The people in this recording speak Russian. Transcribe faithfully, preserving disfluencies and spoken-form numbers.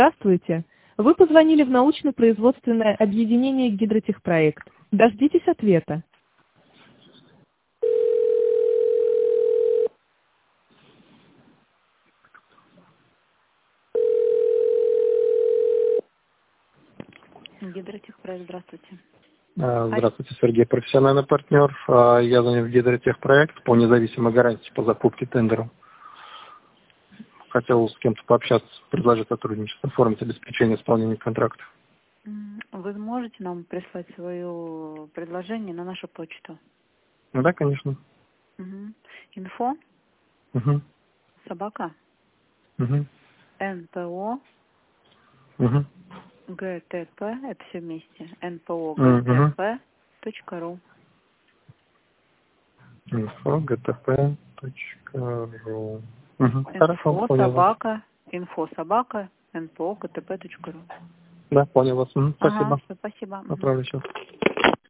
Здравствуйте. Вы позвонили в научно-производственное объединение «Гидротехпроект». Дождитесь ответа. Гидротехпроект, здравствуйте. А, Здравствуйте, Сергей, профессиональный партнер. А, Я занят в Гидротехпроект по независимой гарантии по закупке тендеру. Хотел с кем-то пообщаться, предложить сотрудничество, оформить обеспечение исполнения контракта. М, Вы можете нам прислать свое предложение на нашу почту? Ну да, конечно. Угу. Инфо, Угу. собака, Угу. НПО, Угу. ГТП, это все вместе, НПО, Угу. ГТП, точка ру. Инфо гтп точка ру. Угу. Хорошо, Инфо, понял вас. собака, инфо, собака, НПО, ГТП, точка ру. Да, понял вас. Мгм. Ага, Спасибо. все, спасибо. Мгм. Отправлю сейчас.